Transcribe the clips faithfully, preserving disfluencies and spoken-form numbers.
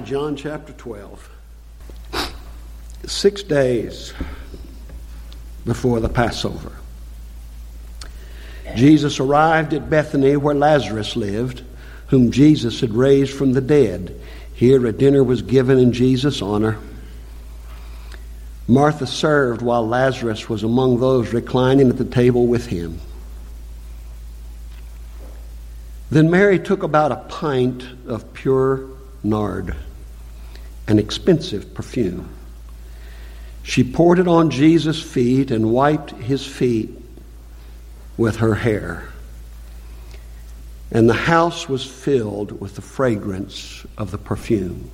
John chapter twelve. Six days before the Passover, Jesus arrived at Bethany where Lazarus lived, whom Jesus had raised from the dead. Here a dinner was given in Jesus' honor. Martha served while Lazarus was among those reclining at the table with him. Then Mary took about a pint of pure nard, an expensive perfume. She poured it on Jesus' feet and wiped his feet with her hair. And the house was filled with the fragrance of the perfume.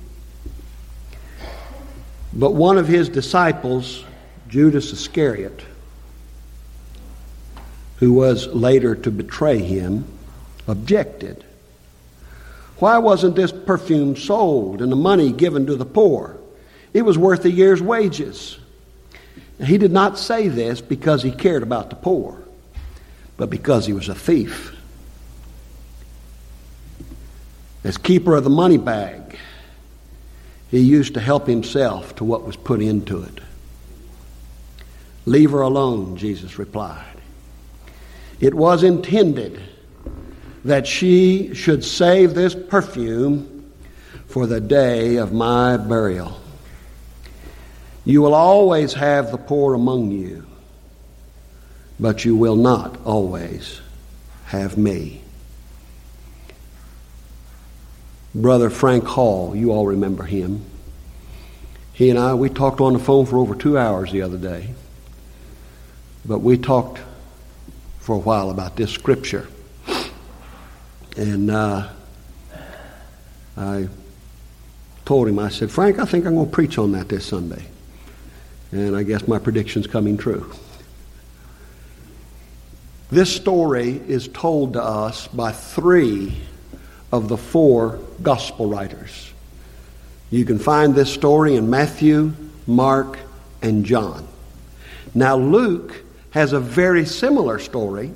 But one of his disciples, Judas Iscariot, who was later to betray him, objected. Why wasn't this perfume sold and the money given to the poor? It was worth a year's wages. And he did not say this because he cared about the poor, but because he was a thief. As keeper of the money bag, he used to help himself to what was put into it. Leave her alone, Jesus replied. It was intended that she should save this perfume for the day of my burial. You will always have the poor among you, but you will not always have me. Brother Frank Hall, you all remember him. He and I, we talked on the phone for over two hours the other day. But we talked for a while about this scripture. And uh, I told him, I said, Frank, I think I'm going to preach on that this Sunday. And I guess my prediction's coming true. This story is told to us by three of the four gospel writers. You can find this story in Matthew, Mark, and John. Now Luke has a very similar story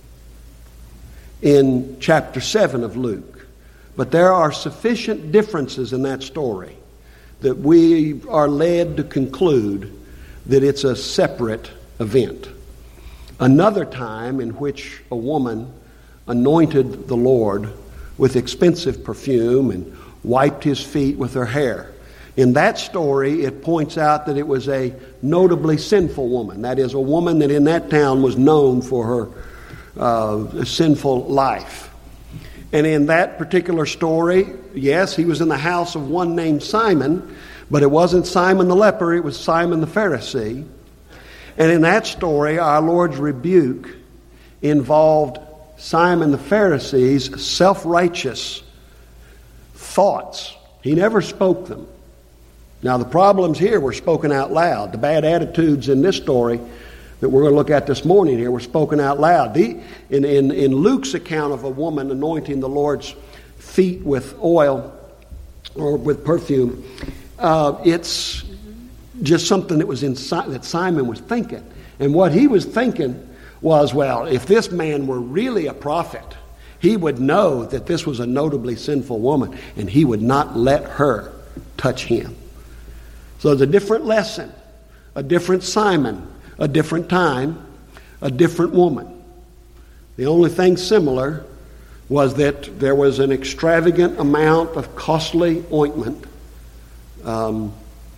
in chapter seven of Luke. But there are sufficient differences in that story that we are led to conclude that it's a separate event. Another time in which a woman anointed the Lord with expensive perfume and wiped his feet with her hair. In that story, it points out that it was a notably sinful woman. That is, a woman that in that town was known for her uh, sinful life. And in that particular story, yes, he was in the house of one named Simon, but it wasn't Simon the leper, it was Simon the Pharisee. And in that story, our Lord's rebuke involved Simon the Pharisee's self-righteous thoughts. He never spoke them. Now, the problems here were spoken out loud. The bad attitudes in this story that we're going to look at this morning here were spoken out loud. The, in, in, in Luke's account of a woman anointing the Lord's feet with oil or with perfume, uh, it's just something that was inside that Simon was thinking. And what he was thinking was, well, if this man were really a prophet, he would know that this was a notably sinful woman, and he would not let her touch him. So it's a different lesson, a different Simon, a different time, a different woman. The only thing similar was that there was an extravagant amount of costly ointment um,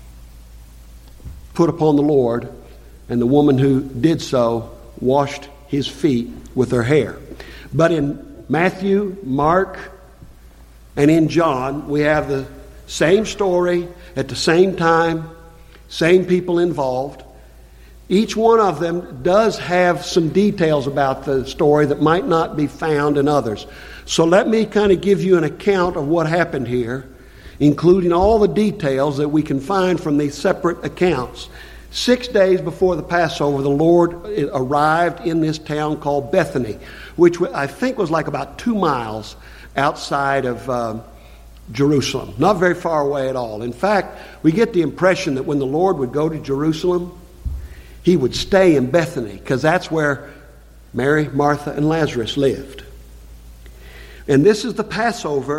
put upon the Lord, and the woman who did so washed his feet with her hair. But in Matthew, Mark, and in John, we have the same story at the same time, same people involved. Each one of them does have some details about the story that might not be found in others. So let me kind of give you an account of what happened here, including all the details that we can find from these separate accounts. Six days before the Passover, the Lord arrived in this town called Bethany, which I think was like about two miles outside of uh, Jerusalem. Not very far away at all. In fact, we get the impression that when the Lord would go to Jerusalem, he would stay in Bethany, because that's where Mary, Martha, and Lazarus lived. And this is the Passover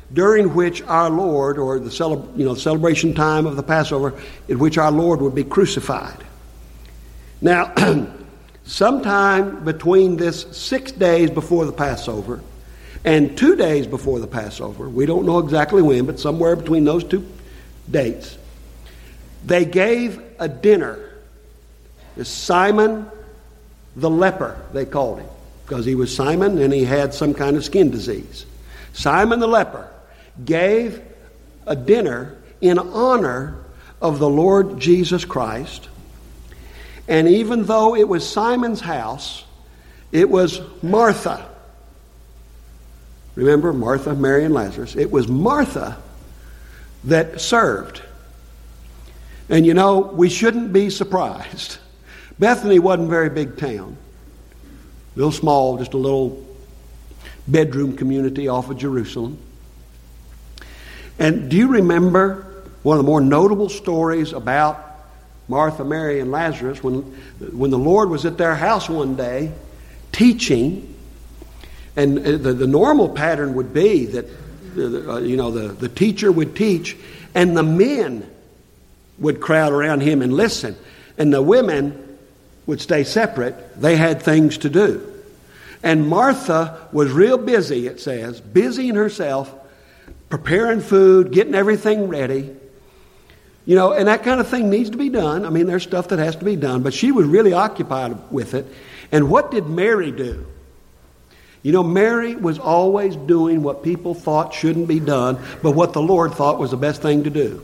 during which our Lord, or the cele- you know, celebration time of the Passover, in which our Lord would be crucified. Now, sometime between this six days before the Passover and two days before the Passover, we don't know exactly when, but somewhere between those two dates, they gave a dinner. Simon the leper, they called him, because he was Simon and he had some kind of skin disease. Simon the leper gave a dinner in honor of the Lord Jesus Christ. And even though it was Simon's house, it was Martha. Remember, Martha, Mary, and Lazarus. It was Martha that served. And you know, we shouldn't be surprised. Bethany wasn't a very big town. Real small, just a little bedroom community off of Jerusalem. And do you remember one of the more notable stories about Martha, Mary, and Lazarus, when, when the Lord was at their house one day teaching, and the, the normal pattern would be that uh, you know the, the teacher would teach, and the men would crowd around him and listen, and the women would stay separate. They had things to do. And Martha was real busy, it says, busying herself, preparing food, getting everything ready. You know, and that kind of thing needs to be done. I mean, there's stuff that has to be done, but she was really occupied with it. And what did Mary do? You know, Mary was always doing what people thought shouldn't be done, but what the Lord thought was the best thing to do.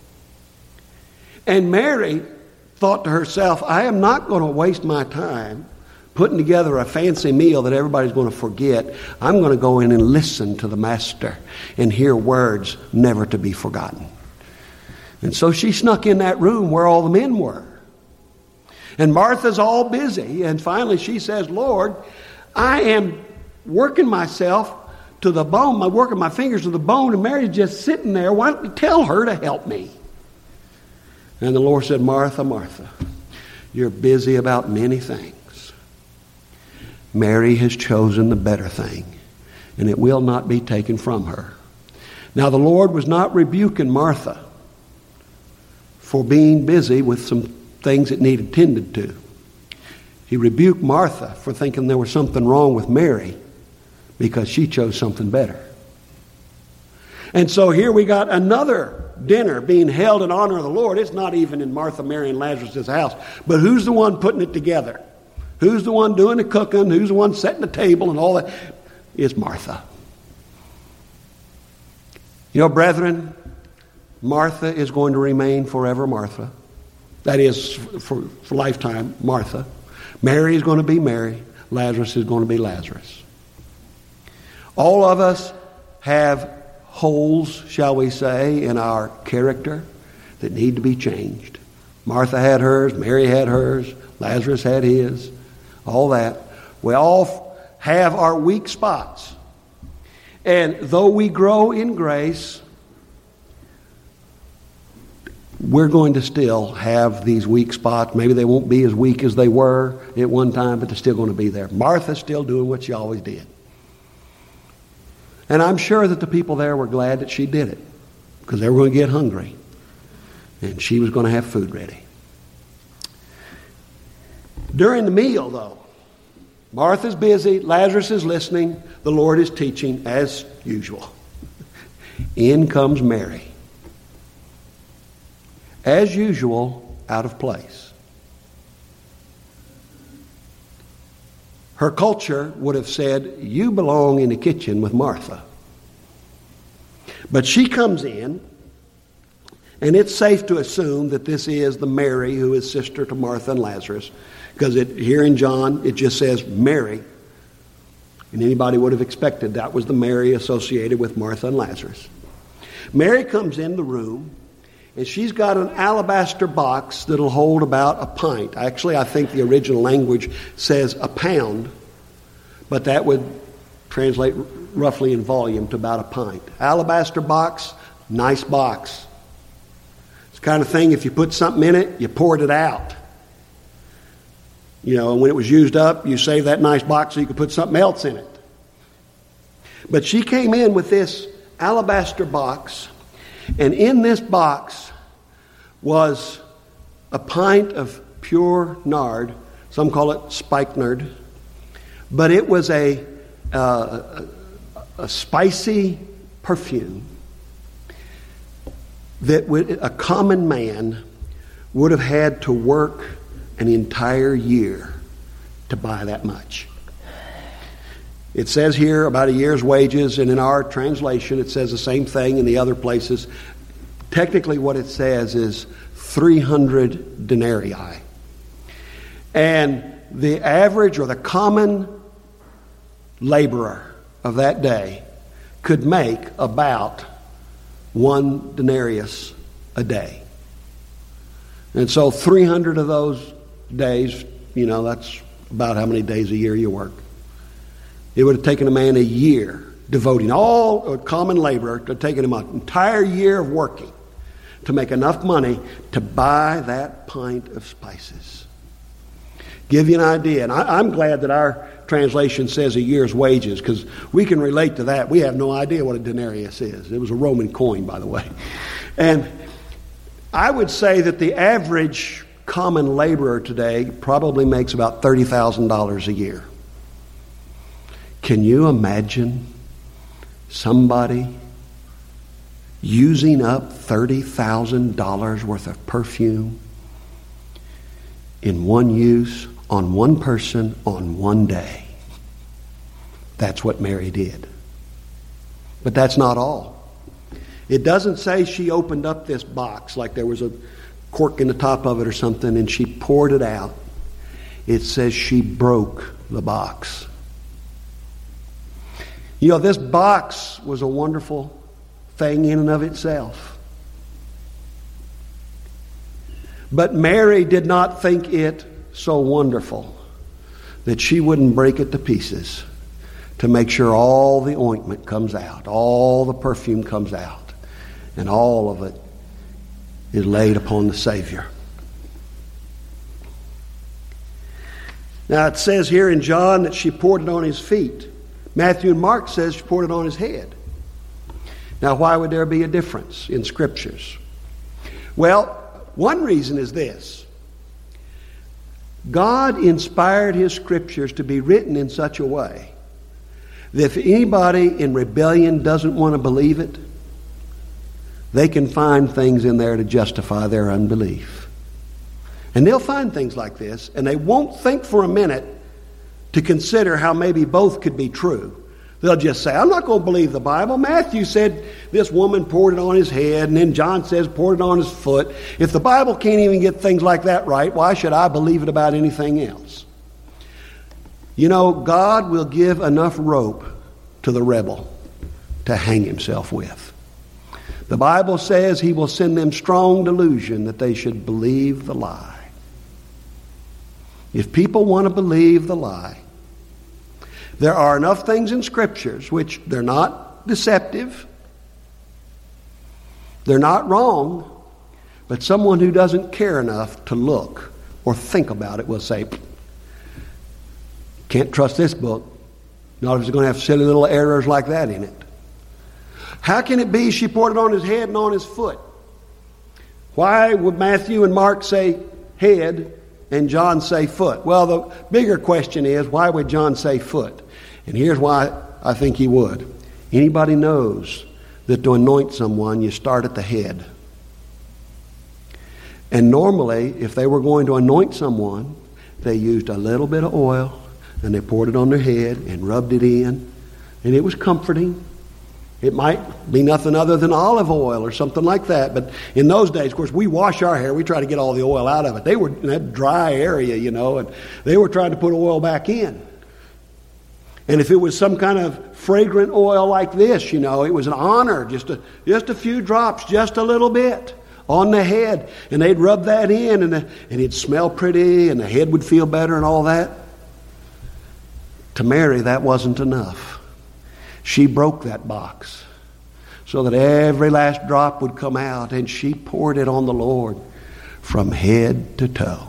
And Mary thought to herself, I am not going to waste my time putting together a fancy meal that everybody's going to forget. I'm going to go in and listen to the Master and hear words never to be forgotten. And so she snuck in that room where all the men were. And Martha's all busy. And finally she says, Lord, I am working myself to the bone. I'm working my fingers to the bone. And Mary's just sitting there. Why don't you tell her to help me? And the Lord said, Martha, Martha, you're busy about many things. Mary has chosen the better thing, and it will not be taken from her. Now, the Lord was not rebuking Martha for being busy with some things that needed tended to. He rebuked Martha for thinking there was something wrong with Mary because she chose something better. And so here we got another dinner being held in honor of the Lord. It's not even in Martha, Mary, and Lazarus' house. But who's the one putting it together? Who's the one doing the cooking? Who's the one setting the table and all that? It's Martha. You know, brethren, Martha is going to remain forever Martha. That is, for, for lifetime, Martha. Mary is going to be Mary. Lazarus is going to be Lazarus. All of us have holes, shall we say, in our character that need to be changed. Martha had hers, Mary had hers, Lazarus had his, all that. We all have our weak spots. And though we grow in grace, we're going to still have these weak spots. Maybe they won't be as weak as they were at one time, but they're still going to be there. Martha's still doing what she always did. And I'm sure that the people there were glad that she did it, because they were going to get hungry. And she was going to have food ready. During the meal, though, Martha's busy, Lazarus is listening, the Lord is teaching as usual. In comes Mary. As usual, out of place. Her culture would have said, you belong in the kitchen with Martha. But she comes in, and it's safe to assume that this is the Mary who is sister to Martha and Lazarus, because it, here in John it just says Mary. And anybody would have expected that was the Mary associated with Martha and Lazarus. Mary comes in the room, and she's got an alabaster box that'll hold about a pint. Actually, I think the original language says a pound, but that would translate roughly in volume to about a pint. Alabaster box, nice box. It's the kind of thing, if you put something in it, you poured it out. You know, and when it was used up, you save that nice box so you could put something else in it. But she came in with this alabaster box, and in this box was a pint of pure nard. Some call it spikenard. But it was a, uh, a, a spicy perfume that would, a common man would have had to work an entire year to buy that much. It says here about a year's wages, and in our translation it says the same thing in the other places. Technically what it says is three hundred denarii. And the average or the common laborer of that day could make about one denarius a day. And so three hundred of those days, you know, that's about how many days a year you work. It would have taken a man a year devoting all a common laborer to taking him an entire year of working to make enough money to buy that pint of spices. Give you an idea. And I, I'm glad that our translation says a year's wages, because we can relate to that. We have no idea what a denarius is. It was a Roman coin, by the way. And I would say that the average common laborer today probably makes about thirty thousand dollars a year. Can you imagine somebody using up thirty thousand dollars worth of perfume in one use on one person on one day? That's what Mary did. But that's not all. It doesn't say she opened up this box like there was a cork in the top of it or something and she poured it out. It says she broke the box. You know, this box was a wonderful thing in and of itself. But Mary did not think it so wonderful that she wouldn't break it to pieces to make sure all the ointment comes out, all the perfume comes out, and all of it is laid upon the Savior. Now it says here in John that she poured it on his feet. Matthew and Mark says she poured it on his head. Now why would there be a difference in Scriptures? Well, one reason is this. God inspired His Scriptures to be written in such a way that if anybody in rebellion doesn't want to believe it, they can find things in there to justify their unbelief. And they'll find things like this, and they won't think for a minute to consider how maybe both could be true. They'll just say, I'm not going to believe the Bible. Matthew said this woman poured it on his head, and then John says poured it on his foot. If the Bible can't even get things like that right, why should I believe it about anything else? You know, God will give enough rope to the rebel to hang himself with. The Bible says He will send them strong delusion that they should believe the lie. If people want to believe the lie, there are enough things in Scriptures which they're not deceptive, they're not wrong, but someone who doesn't care enough to look or think about it will say, can't trust this book, not if it's going to have silly little errors like that in it. How can it be she poured it on his head and on his foot? Why would Matthew and Mark say head and John say foot? Well, the bigger question is, why would John say foot? And here's why I think he would. Anybody knows that to anoint someone, you start at the head. And normally, if they were going to anoint someone, they used a little bit of oil and they poured it on their head and rubbed it in. And it was comforting. It might be nothing other than olive oil or something like that. But in those days, of course, we wash our hair. We try to get all the oil out of it. They were in that dry area, you know, and they were trying to put oil back in. And if it was some kind of fragrant oil like this, you know, it was an honor, just a, just a few drops, just a little bit on the head. And they'd rub that in, and, the, and it'd smell pretty, and the head would feel better and all that. To Mary, that wasn't enough. She broke that box so that every last drop would come out, and she poured it on the Lord from head to toe.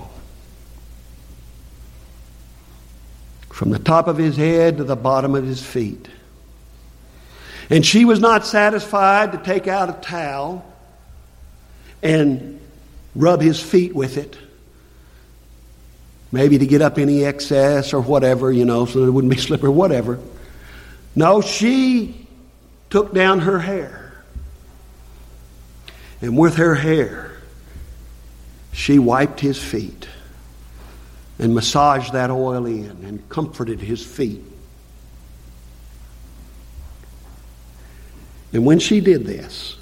From the top of his head to the bottom of his feet. And she was not satisfied to take out a towel and rub his feet with it. Maybe to get up any excess or whatever, you know, so that it wouldn't be slippery, whatever. No, she took down her hair. And with her hair, she wiped his feet and massaged that oil in and comforted his feet. And when she did this,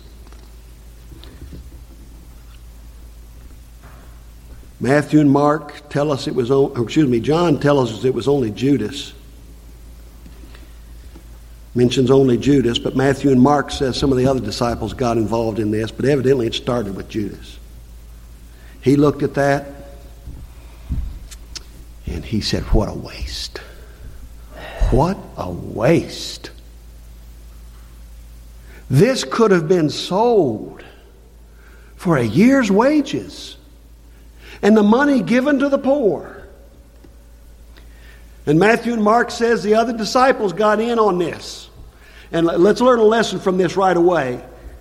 Matthew and Mark tell us it was, or excuse me, John tells us it was only Judas. Mentions only Judas, but Matthew and Mark says some of the other disciples got involved in this, but evidently it started with Judas. He looked at that and he said, what a waste. What a waste. This could have been sold for a year's wages and the money given to the poor. And Matthew and Mark says the other disciples got in on this. And let's learn a lesson from this right away.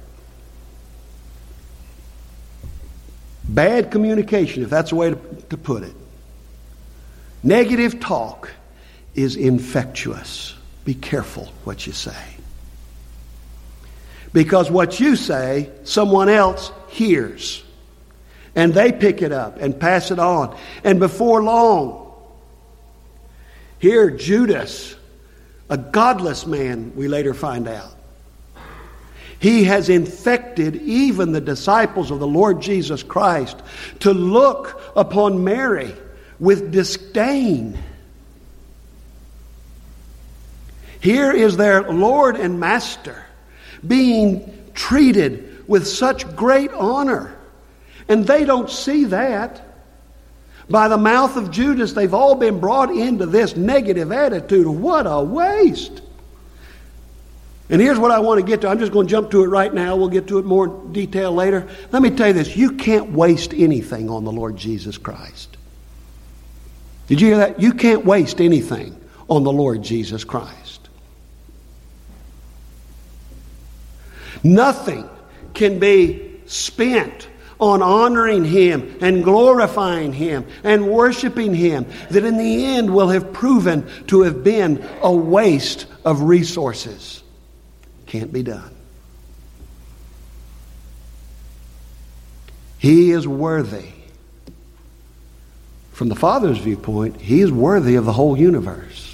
Bad communication, if that's the way to, to put it. Negative talk is infectious. Be careful what you say. Because what you say, someone else hears. And they pick it up and pass it on. And before long, here Judas, a godless man, we later find out, he has infected even the disciples of the Lord Jesus Christ to look upon Mary with disdain. Here is their Lord and Master being treated with such great honor. And they don't see that. By the mouth of Judas, they've all been brought into this negative attitude. What a waste. And here's what I want to get to. I'm just going to jump to it right now. We'll get to it more in detail later. Let me tell you this. You can't waste anything on the Lord Jesus Christ. Did you hear that? You can't waste anything on the Lord Jesus Christ. Nothing can be spent on honoring Him and glorifying Him and worshiping Him that in the end will have proven to have been a waste of resources. Can't be done. He is worthy. From the Father's viewpoint, He is worthy of the whole universe.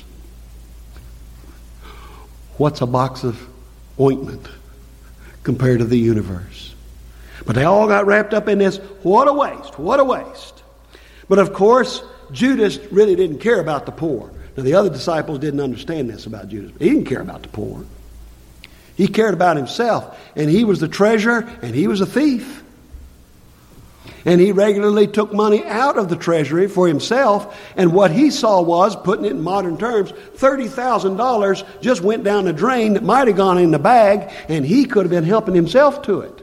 What's a box of ointment compared to the universe? But they all got wrapped up in this. What a waste. What a waste. But of course, Judas really didn't care about the poor. Now the other disciples didn't understand this about Judas. He didn't care about the poor. He cared about himself. And he was the treasurer and he was a thief. And he regularly took money out of the treasury for himself. And what he saw was, putting it in modern terms, thirty thousand dollars just went down the drain that might have gone in the bag. And he could have been helping himself to it.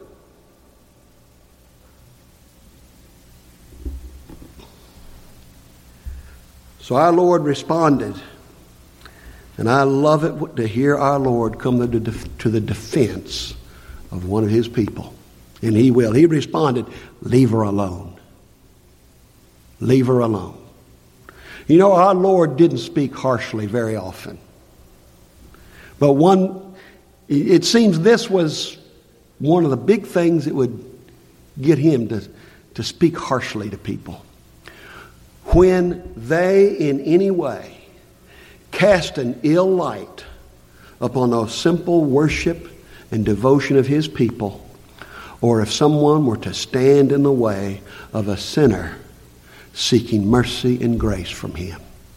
So our Lord responded, and I love it to hear our Lord come to the, to the defense of one of His people. And He will. He responded, leave her alone. Leave her alone. You know, our Lord didn't speak harshly very often. But one, it seems this was one of the big things that would get Him to, to speak harshly to people. When they in any way cast an ill light upon the simple worship and devotion of His people, or if someone were to stand in the way of a sinner seeking mercy and grace from Him.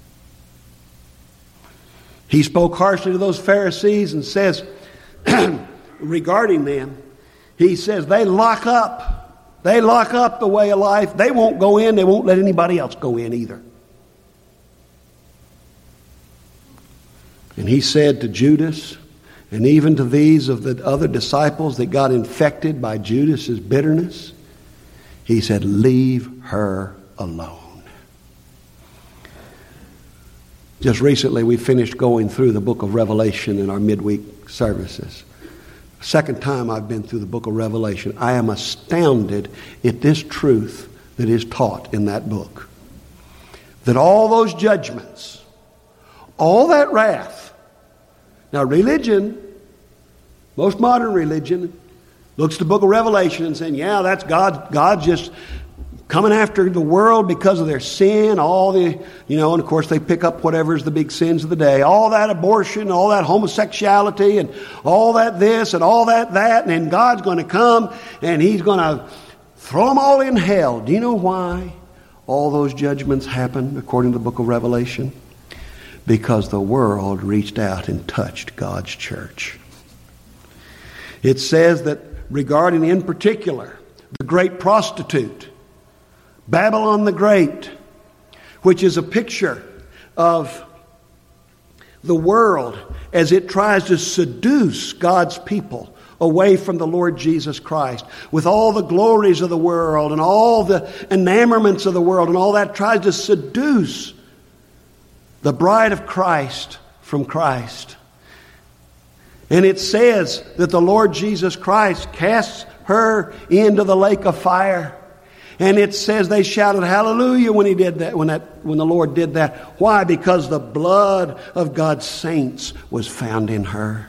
He spoke harshly to those Pharisees and says, regarding them, He says, they lock up. They lock up the way of life. They won't go in. They won't let anybody else go in either. And He said to Judas, and even to these of the other disciples that got infected by Judas's bitterness, He said, leave her alone. Just recently we finished going through the book of Revelation in our midweek services. Second time I've been through the book of Revelation. I am astounded at this truth that is taught in that book. That all those judgments, all that wrath. Now religion, most modern religion, looks at the book of Revelation and saying, yeah, that's God, God just coming after the world because of their sin, all the, you know, and of course they pick up whatever's the big sins of the day. All that abortion, all that homosexuality, and all that this, and all that that, and then God's going to come and He's going to throw them all in hell. Do you know why all those judgments happen according to the book of Revelation? Because the world reached out and touched God's church. It says that regarding in particular the great prostitute, Babylon the Great, which is a picture of the world as it tries to seduce God's people away from the Lord Jesus Christ, with all the glories of the world and all the enamorments of the world and all that, tries to seduce the bride of Christ from Christ. And it says that the Lord Jesus Christ casts her into the lake of fire. And it says they shouted hallelujah when he did that, when that, when the Lord did that. Why? Because the blood of God's saints was found in her.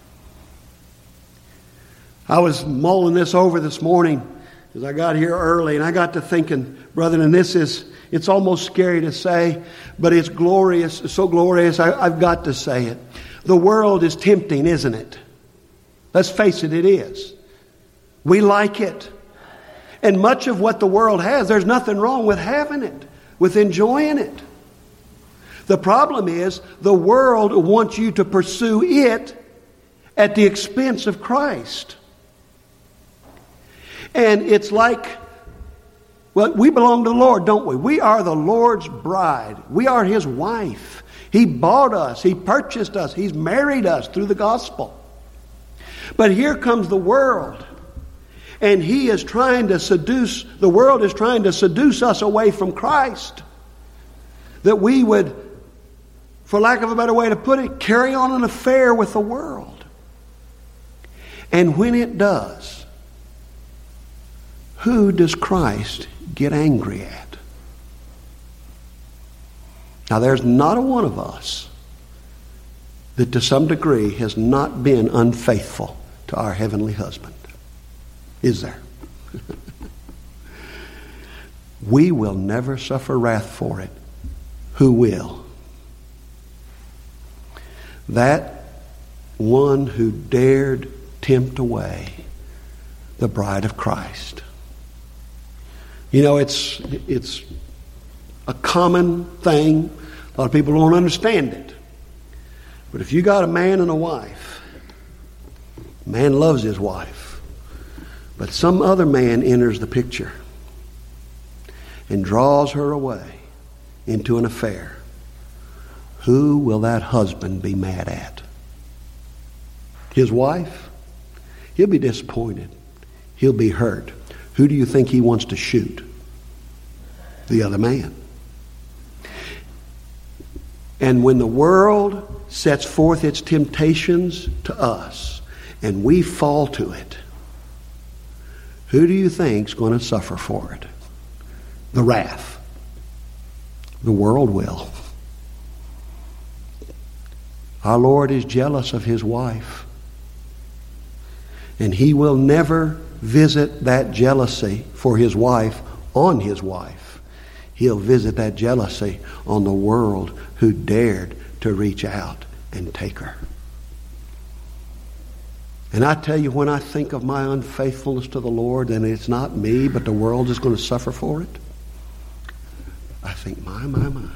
I was mulling this over this morning as I got here early, and I got to thinking, brethren, and this is, it's almost scary to say, but it's glorious, it's so glorious, I, I've got to say it. The world is tempting, isn't it? Let's face it, it is. We like it. And much of what the world has, there's nothing wrong with having it, with enjoying it. The problem is the world wants you to pursue it at the expense of Christ. And it's like, well, we belong to the Lord, don't we? We are the Lord's bride. We are His wife. He bought us. He purchased us. He's married us through the gospel. But here comes the world. And he is trying to seduce, the world is trying to seduce us away from Christ. That we would, for lack of a better way to put it, carry on an affair with the world. And when it does, who does Christ get angry at? Now there's not a one of us that to some degree has not been unfaithful to our heavenly husband. Is there? We will never suffer wrath for it. Who will? That one who dared tempt away the bride of Christ. You know, it's it's a common thing. A lot of people don't understand it. But if you got a man and a wife, man loves his wife. But some other man enters the picture and draws her away into an affair. Who will that husband be mad at? His wife? He'll be disappointed. He'll be hurt. Who do you think he wants to shoot? The other man. And when the world sets forth its temptations to us and we fall to it, who do you think's going to suffer for it? The wrath. The world will. Our Lord is jealous of His wife. And He will never visit that jealousy for His wife on His wife. He'll visit that jealousy on the world who dared to reach out and take her. And I tell you, when I think of my unfaithfulness to the Lord, and it's not me, but the world is going to suffer for it, I think, my, my, my.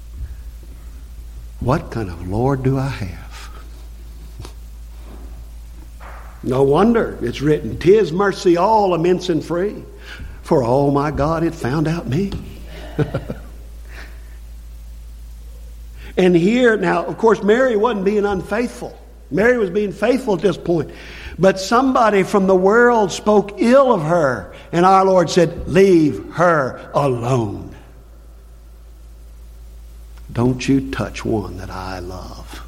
What kind of Lord do I have? No wonder it's written, "'Tis mercy all, immense and free. For, oh my God, it found out me." And here, now, of course, Mary wasn't being unfaithful. Mary was being faithful at this point. But somebody from the world spoke ill of her. And our Lord said, "Leave her alone." don't you touch one that I love.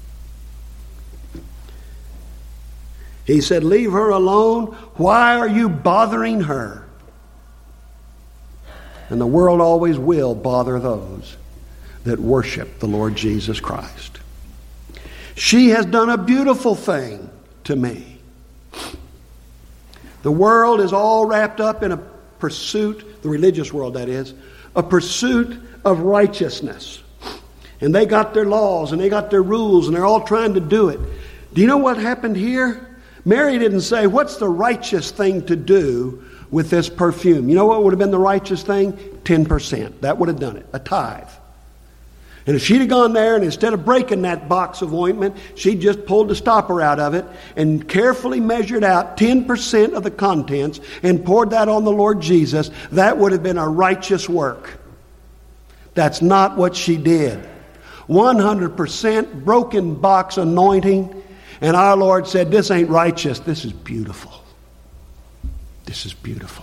He said, leave her alone. Why are you bothering her? And the world always will bother those that worship the Lord Jesus Christ. She has done a beautiful thing to me. The world is all wrapped up in a pursuit, the religious world that is, a pursuit of righteousness. And they got their laws and they got their rules and they're all trying to do it. Do you know what happened here? Mary didn't say, what's the righteous thing to do with this perfume? You know what would have been the righteous thing? ten percent. That would have done it. A tithe. And if she'd have gone there and instead of breaking that box of ointment, she'd just pulled the stopper out of it and carefully measured out ten percent of the contents and poured that on the Lord Jesus, that would have been a righteous work. That's not what she did. one hundred percent broken box anointing. And our Lord said, this ain't righteous. This is beautiful. This is beautiful.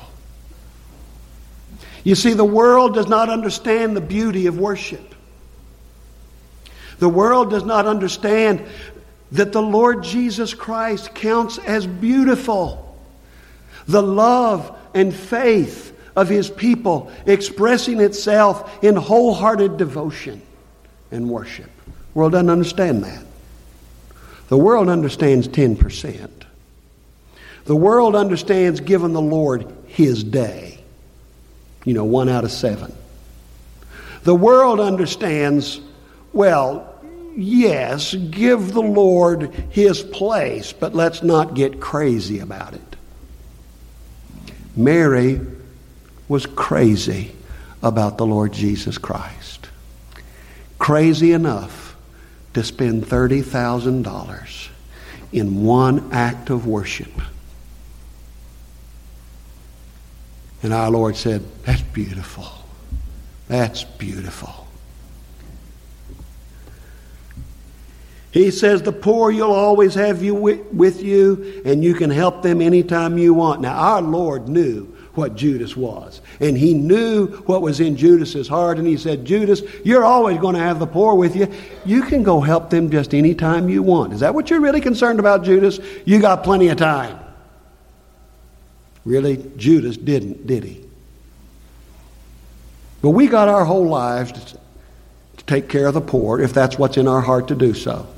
You see, the world does not understand the beauty of worship. The world does not understand that the Lord Jesus Christ counts as beautiful. The love and faith of His people expressing itself in wholehearted devotion and worship. The world doesn't understand that. The world understands ten percent. The world understands giving the Lord His day. You know, one out of seven. The world understands, well, yes, give the Lord His place, but let's not get crazy about it. Mary was crazy about the Lord Jesus Christ. Crazy enough to spend thirty thousand dollars in one act of worship. And our Lord said, that's beautiful. That's beautiful. He says, the poor you'll always have you with you, and you can help them anytime you want. Now, our Lord knew what Judas was. And He knew what was in Judas's heart. And He said, Judas, you're always going to have the poor with you. You can go help them just any time you want. Is that what you're really concerned about, Judas? You got plenty of time. Really, Judas didn't, did he? But we got our whole lives to, to take care of the poor, if that's what's in our heart to do so.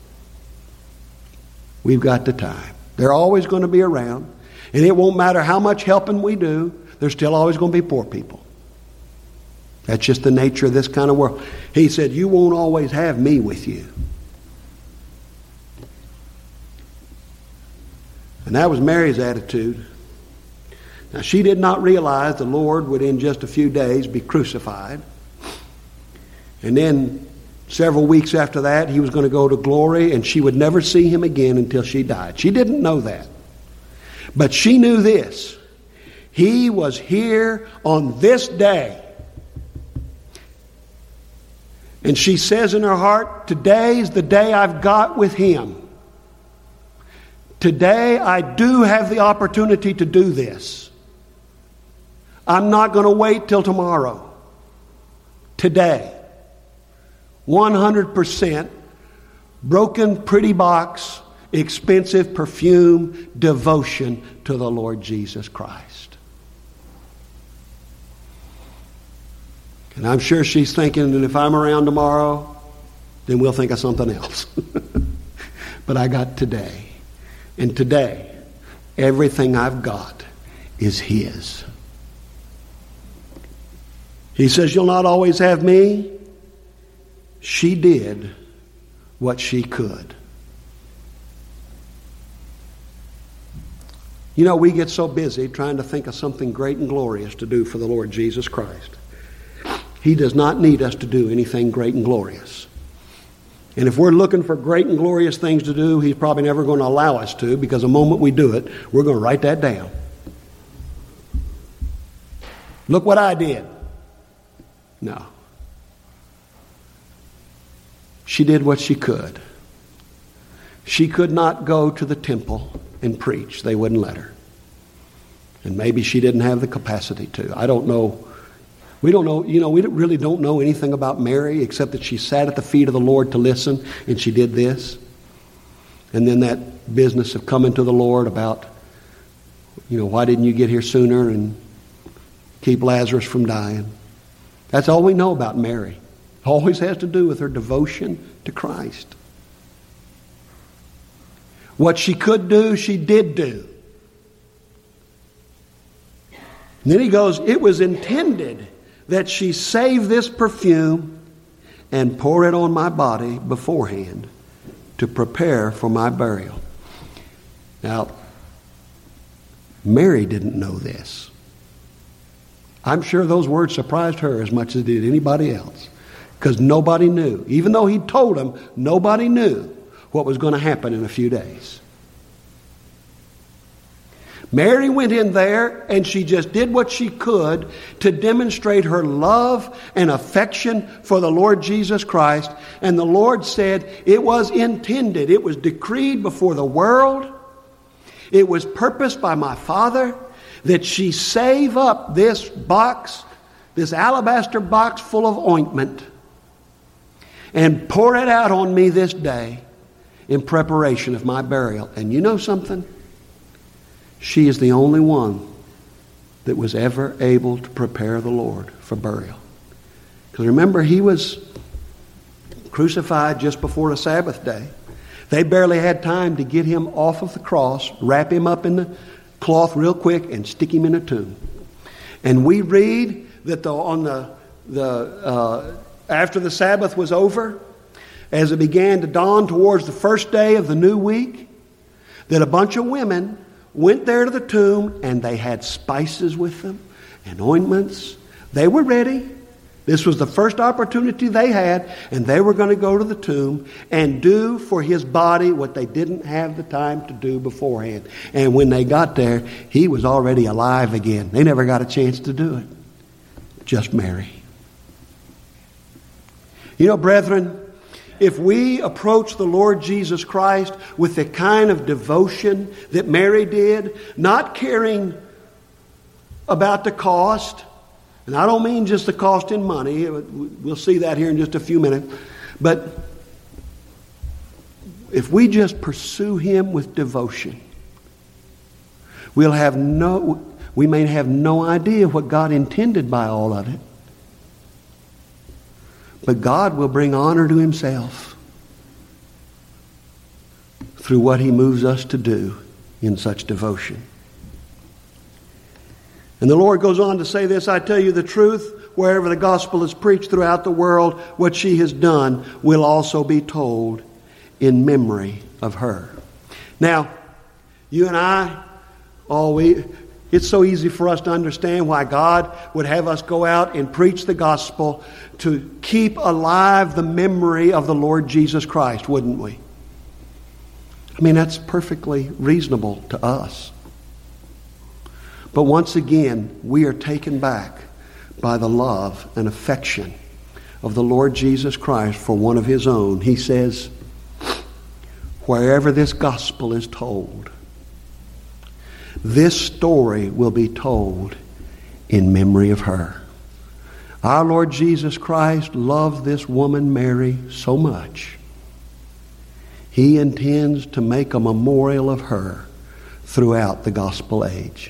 We've got the time. They're always going to be around. And it won't matter how much helping we do, there's still always going to be poor people. That's just the nature of this kind of world. He said, you won't always have me with you. And that was Mary's attitude. Now, she did not realize the Lord would in just a few days be crucified. And then several weeks after that, He was going to go to glory, and she would never see Him again until she died. She didn't know that. But she knew this. He was here on this day. And she says in her heart, today's the day I've got with Him. Today I do have the opportunity to do this. I'm not going to wait till tomorrow. Today. one hundred percent broken pretty box, expensive perfume, devotion to the Lord Jesus Christ. And I'm sure she's thinking that if I'm around tomorrow, then we'll think of something else. But I got today. And today, everything I've got is His. He says, you'll not always have me. She did what she could. You know, we get so busy trying to think of something great and glorious to do for the Lord Jesus Christ. He does not need us to do anything great and glorious. And if we're looking for great and glorious things to do, He's probably never going to allow us to, because the moment we do it, we're going to write that down. Look what I did. No. She did what she could. She could not go to the temple and preach. They wouldn't let her. And maybe she didn't have the capacity to. I don't know We don't know, you know, we really don't know anything about Mary except that she sat at the feet of the Lord to listen, and she did this. And then that business of coming to the Lord about, you know, why didn't you get here sooner and keep Lazarus from dying? That's all we know about Mary. It always has to do with her devotion to Christ. What she could do, she did do. And then he goes, it was intended that she save this perfume and pour it on my body beforehand to prepare for my burial. Now, Mary didn't know this. I'm sure those words surprised her as much as it did anybody else, because nobody knew. Even though he told them, nobody knew what was going to happen in a few days. Mary went in there and she just did what she could to demonstrate her love and affection for the Lord Jesus Christ. And the Lord said it was intended, it was decreed before the world, it was purposed by my Father that she save up this box, this alabaster box full of ointment, and pour it out on me this day in preparation of my burial. And you know something? She is the only one that was ever able to prepare the Lord for burial. Because remember, he was crucified just before the Sabbath day. They barely had time to get him off of the cross, wrap him up in the cloth real quick, and stick him in a tomb. And we read that the, on the, the uh, after the Sabbath was over, as it began to dawn towards the first day of the new week, that a bunch of women went there to the tomb, and they had spices with them and ointments. They were ready. This was the first opportunity they had, and they were going to go to the tomb and do for his body what they didn't have the time to do beforehand. And when they got there, he was already alive again. They never got a chance to do it. Just Mary. You know, brethren, if we approach the Lord Jesus Christ with the kind of devotion that Mary did, not caring about the cost, and I don't mean just the cost in money, we'll see that here in just a few minutes, but if we just pursue him with devotion, we'll have no, we may have no idea what God intended by all of it. But God will bring honor to himself through what he moves us to do in such devotion. And the Lord goes on to say this, I tell you the truth, wherever the gospel is preached throughout the world, what she has done will also be told in memory of her. Now, you and I, all we... It's so easy for us to understand why God would have us go out and preach the gospel to keep alive the memory of the Lord Jesus Christ, wouldn't we? I mean, that's perfectly reasonable to us. But once again, we are taken back by the love and affection of the Lord Jesus Christ for one of his own. He says, wherever this gospel is told, this story will be told in memory of her. Our Lord Jesus Christ loved this woman Mary so much. He intends to make a memorial of her throughout the gospel age.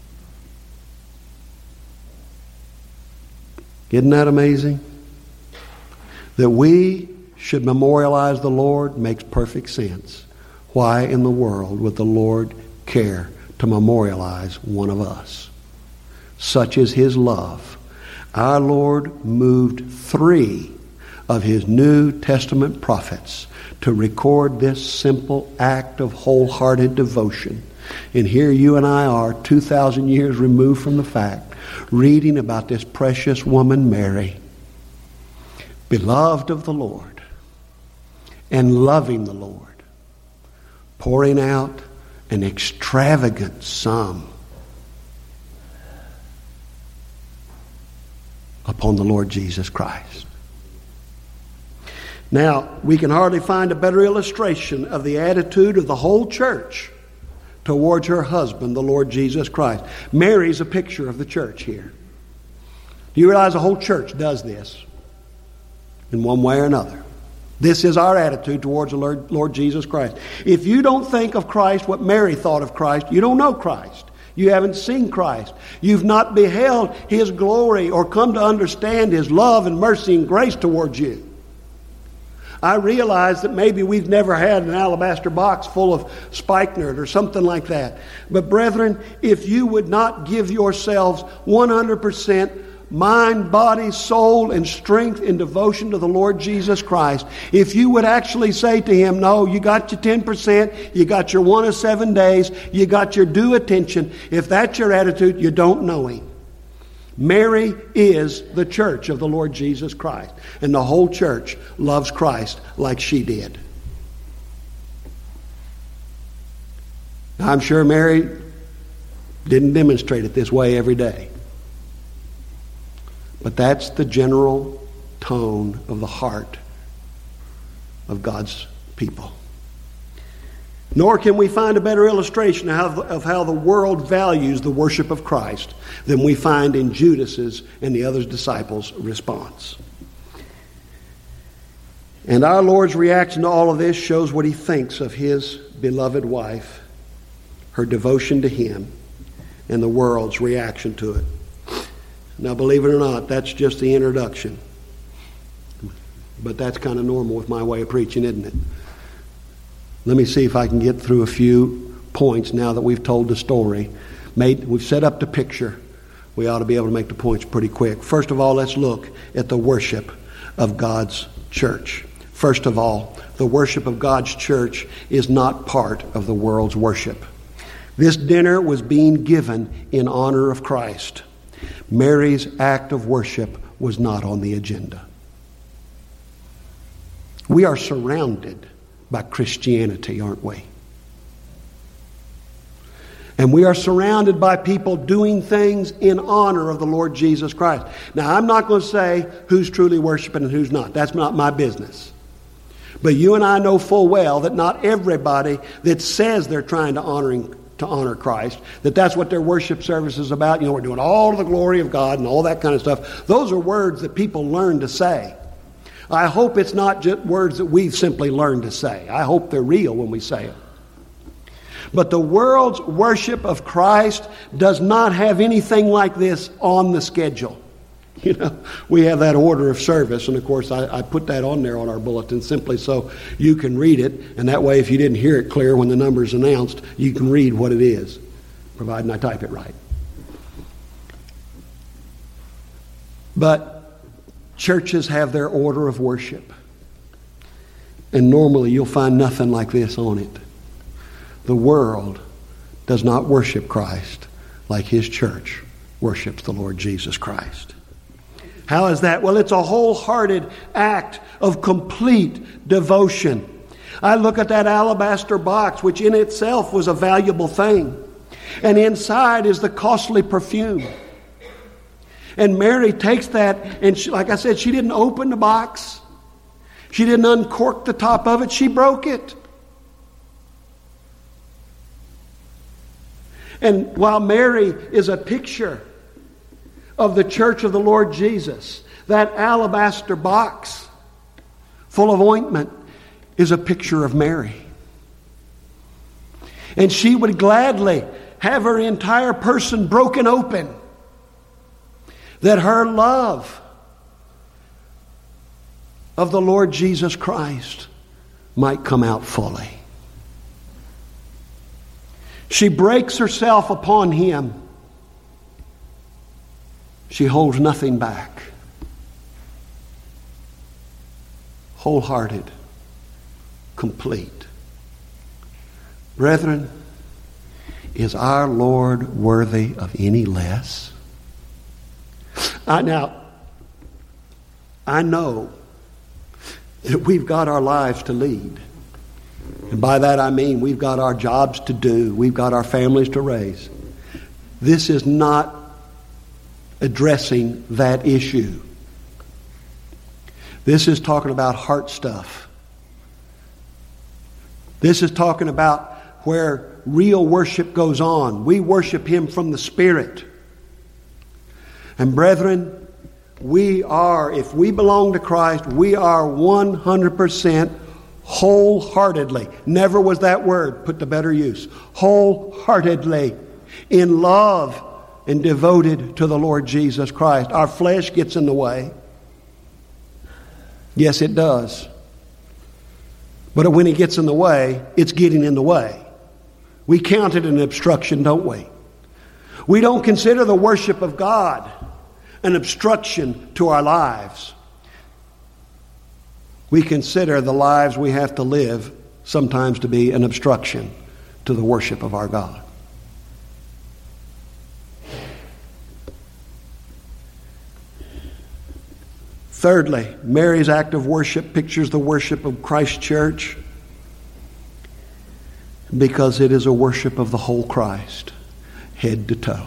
Isn't that amazing? That we should memorialize the Lord makes perfect sense. Why in the world would the Lord care to memorialize one of us? Such is his love. Our Lord moved three of his New Testament prophets to record this simple act of wholehearted devotion. And here you and I are, two thousand years removed from the fact, reading about this precious woman Mary, beloved of the Lord and loving the Lord, pouring out an extravagant sum upon the Lord Jesus Christ. Now, we can hardly find a better illustration of the attitude of the whole church towards her husband, the Lord Jesus Christ. Mary's a picture of the church here. You realize the whole church does this in one way or another. This is our attitude towards the Lord, Lord Jesus Christ. If you don't think of Christ what Mary thought of Christ, you don't know Christ. You haven't seen Christ. You've not beheld His glory or come to understand His love and mercy and grace towards you. I realize that maybe we've never had an alabaster box full of spikenard or something like that. But brethren, if you would not give yourselves one hundred percent mind, body, soul, and strength in devotion to the Lord Jesus Christ, if you would actually say to Him, no, you got your ten percent, you got your one of seven days, you got your due attention, if that's your attitude, you don't know Him. Mary is the church of the Lord Jesus Christ, and the whole church loves Christ like she did. Now, I'm sure Mary didn't demonstrate it this way every day. But that's the general tone of the heart of God's people. Nor can we find a better illustration of how, of how the world values the worship of Christ than we find in Judas's and the other disciples' response. And our Lord's reaction to all of this shows what He thinks of His beloved wife, her devotion to Him, and the world's reaction to it. Now, believe it or not, that's just the introduction. But that's kind of normal with my way of preaching, isn't it? Let me see if I can get through a few points now that we've told the story. Made, we've set up the picture. We ought to be able to make the points pretty quick. First of all, let's look at the worship of God's church. First of all, the worship of God's church is not part of the world's worship. This dinner was being given in honor of Christ. Mary's act of worship was not on the agenda. We are surrounded by Christianity, aren't we? And we are surrounded by people doing things in honor of the Lord Jesus Christ. Now, I'm not going to say who's truly worshiping and who's not. That's not my business. But you and I know full well that not everybody that says they're trying to honoring to honor Christ, that that's what their worship service is about. You know, we're doing all of the glory of God and all that kind of stuff. Those are words that people learn to say. I hope it's not just words that we've simply learned to say. I hope they're real when we say them. But the world's worship of Christ does not have anything like this on the schedule. You know, we have that order of service, and of course I, I put that on there on our bulletin simply so you can read it, and that way if you didn't hear it clear when the number's announced, you can read what it is, providing I type it right. But churches have their order of worship, and normally you'll find nothing like this on it. The world does not worship Christ like His church worships the Lord Jesus Christ. How is that? Well, it's a wholehearted act of complete devotion. I look at that alabaster box, which in itself was a valuable thing. And inside is the costly perfume. And Mary takes that, and she, like I said, she didn't open the box. She didn't uncork the top of it. She broke it. And while Mary is a picture of the church of the Lord Jesus, that alabaster box full of ointment is a picture of Mary. And she would gladly have her entire person broken open, that her love of the Lord Jesus Christ might come out fully. She breaks herself upon Him. She holds nothing back. Wholehearted. Complete. Brethren, is our Lord worthy of any less? I, now, I know that we've got our lives to lead. And by that I mean we've got our jobs to do. We've got our families to raise. This is not addressing that issue. This is talking about heart stuff. This is talking about where real worship goes on. We worship Him from the Spirit. And brethren, We are, if we belong to Christ, we are one hundred percent wholeheartedly. Never was that word put to better use. Wholeheartedly in love and devoted to the Lord Jesus Christ. Our flesh gets in the way. Yes, it does. But when it gets in the way, it's getting in the way. We count it an obstruction, don't we? We don't consider the worship of God an obstruction to our lives. We consider the lives we have to live sometimes to be an obstruction to the worship of our God. Thirdly, Mary's act of worship pictures the worship of Christ's church because it is a worship of the whole Christ, head to toe.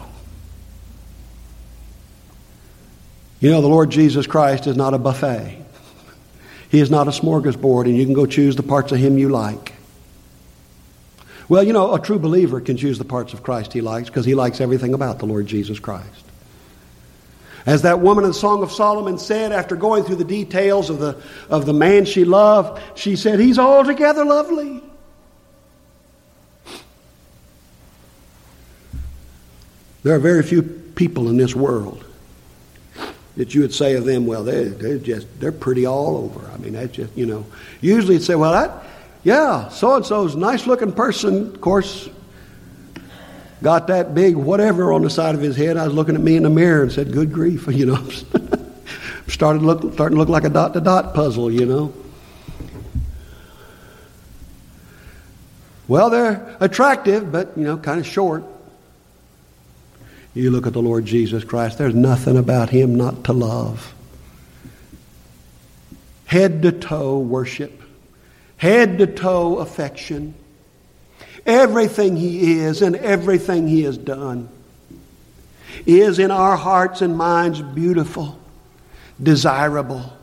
You know, the Lord Jesus Christ is not a buffet. He is not a smorgasbord and you can go choose the parts of Him you like. Well, you know, a true believer can choose the parts of Christ he likes because he likes everything about the Lord Jesus Christ. As that woman in the Song of Solomon said after going through the details of the, of the man she loved, she said, he's altogether lovely. There are very few people in this world that you would say of them, well, they're, they're just, they're pretty all over. I mean, that's just, you know. Usually you'd say, well, that, yeah, so-and-so's a nice-looking person, of course, got that big whatever on the side of his head. I was looking at me in the mirror and said, good grief, you know. Started look, starting to look like a dot-to-dot puzzle, you know. Well, they're attractive, but, you know, kind of short. You look at the Lord Jesus Christ, there's nothing about Him not to love. Head to toe worship. Head to toe affection. Everything He is and everything He has done is in our hearts and minds beautiful, desirable.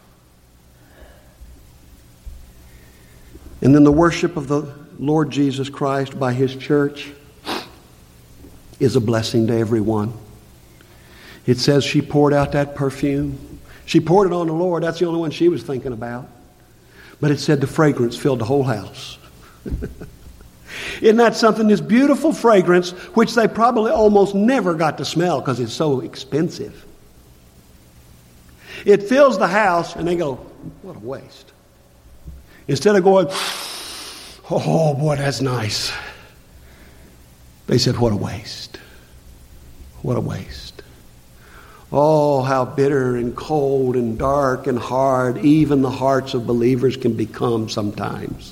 And then the worship of the Lord Jesus Christ by His church is a blessing to everyone. It says she poured out that perfume. She poured it on the Lord. That's the only one she was thinking about. But it said the fragrance filled the whole house. Isn't that something? This beautiful fragrance, which they probably almost never got to smell because it's so expensive. It fills the house and they go, what a waste. Instead of going, oh boy, that's nice. They said, what a waste. What a waste. Oh, how bitter and cold and dark and hard even the hearts of believers can become sometimes.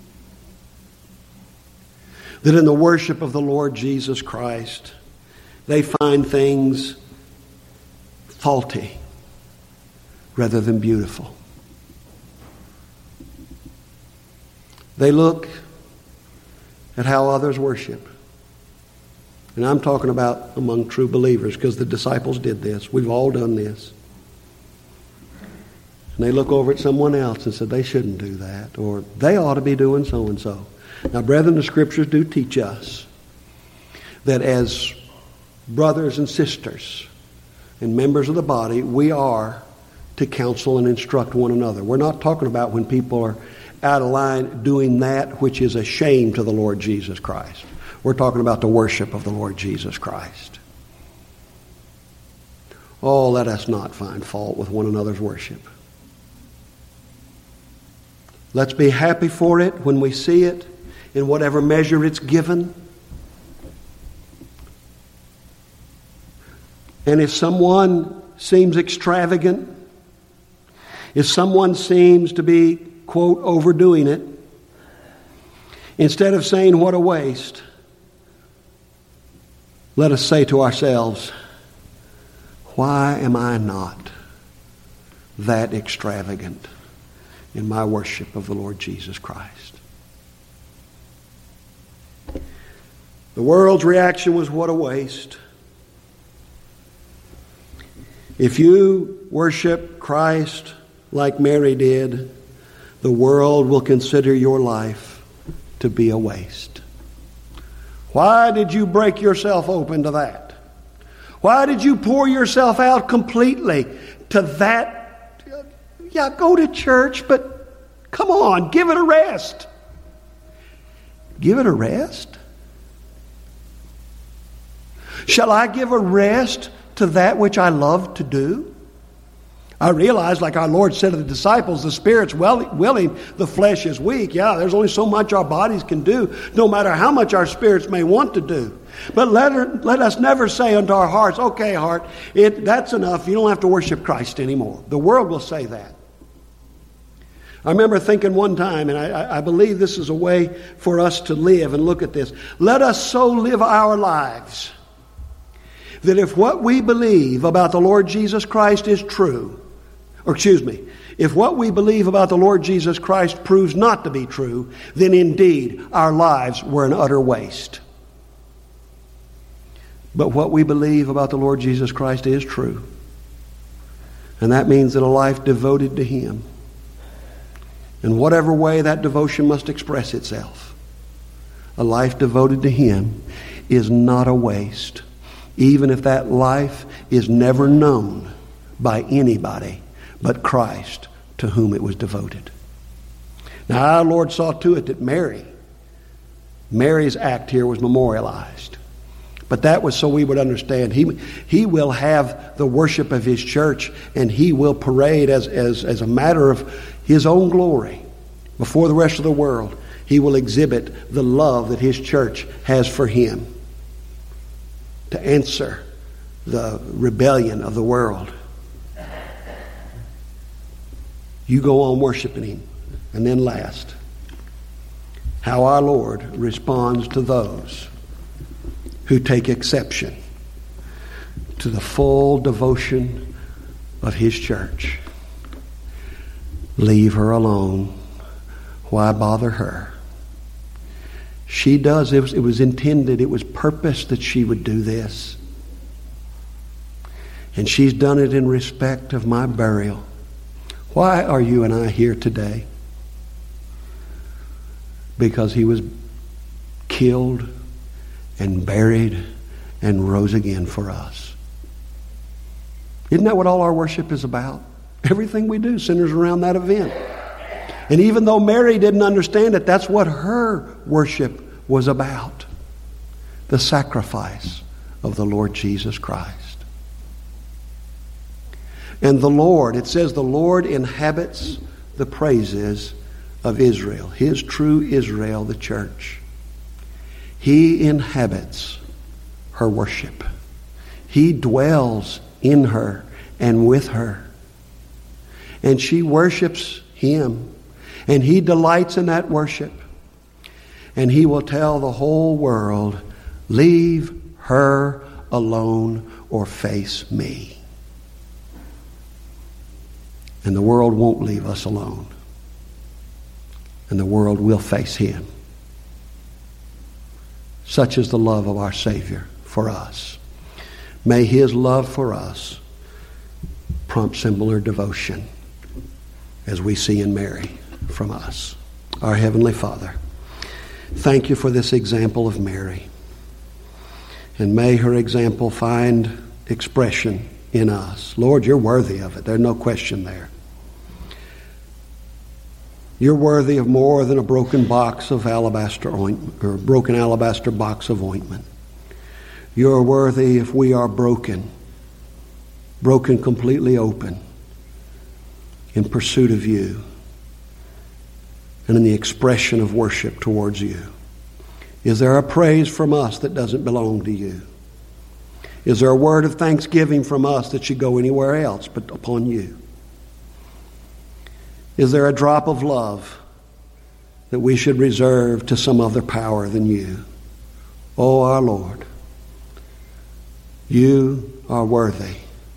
That in the worship of the Lord Jesus Christ, they find things faulty rather than beautiful. They look at how others worship. And I'm talking about among true believers because the disciples did this. We've all done this. And they look over at someone else and said, they shouldn't do that. Or they ought to be doing so-and-so. Now, brethren, the Scriptures do teach us that as brothers and sisters and members of the body, we are to counsel and instruct one another. We're not talking about when people are out of line doing that which is a shame to the Lord Jesus Christ. We're talking about the worship of the Lord Jesus Christ. Oh, let us not find fault with one another's worship. Let's be happy for it when we see it, in whatever measure it's given. And if someone seems extravagant, if someone seems to be, quote, overdoing it, instead of saying what a waste, let us say to ourselves, why am I not that extravagant in my worship of the Lord Jesus Christ? The world's reaction was, what a waste. If you worship Christ like Mary did, the world will consider your life to be a waste. Why did you break yourself open to that? Why did you pour yourself out completely to that? Yeah, go to church, but come on, give it a rest. Give it a rest? Shall I give a rest to that which I love to do? I realize, like our Lord said to the disciples, the spirit's well, willing, the flesh is weak. Yeah, there's only so much our bodies can do, no matter how much our spirits may want to do. But let, her, let us never say unto our hearts, okay, heart, it, that's enough. You don't have to worship Christ anymore. The world will say that. I remember thinking one time, and I, I believe this is a way for us to live and look at this. Let us so live our lives that if what we believe about the Lord Jesus Christ is true, or excuse me, if what we believe about the Lord Jesus Christ proves not to be true, then indeed our lives were an utter waste. But what we believe about the Lord Jesus Christ is true. And that means that a life devoted to Him, in whatever way that devotion must express itself, a life devoted to Him is not a waste, even if that life is never known by anybody but Christ to whom it was devoted. Now our Lord saw to it that Mary, Mary's act here was memorialized. But that was so we would understand. He, he will have the worship of His church, and He will parade as, as, as a matter of His own glory before the rest of the world. He will exhibit the love that His church has for Him to answer the rebellion of the world. You go on worshiping Him. And then last, how our Lord responds to those who take exception to the full devotion of His church. Leave her alone. Why bother her? She does. It was, it was intended, it was purposed that she would do this. And she's done it in respect of my burial. Why are you and I here today? Because He was killed and buried and rose again for us. Isn't that what all our worship is about? Everything we do centers around that event. And even though Mary didn't understand it, that's what her worship was about. The sacrifice of the Lord Jesus Christ. And the Lord, it says the Lord inhabits the praises of Israel. His true Israel, the church. He inhabits her worship. He dwells in her and with her. And she worships Him. And He delights in that worship. And He will tell the whole world, leave her alone or face me. And the world won't leave us alone. And the world will face Him. Such is the love of our Savior for us. May His love for us prompt similar devotion as we see in Mary from us. Our Heavenly Father, thank You for this example of Mary. And may her example find expression in us. Lord, You're worthy of it. There's no question there. You're worthy of more than a broken box of alabaster ointment, or a broken alabaster box of ointment. You're worthy if we are broken, broken completely open in pursuit of You and in the expression of worship towards You. Is there a praise from us that doesn't belong to You? Is there a word of thanksgiving from us that should go anywhere else but upon You? Is there a drop of love that we should reserve to some other power than You? Oh, our Lord, You are worthy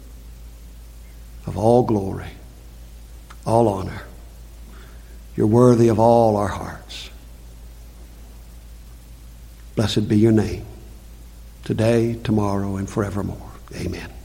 of all glory, all honor. You're worthy of all our hearts. Blessed be Your name, today, tomorrow, and forevermore. Amen.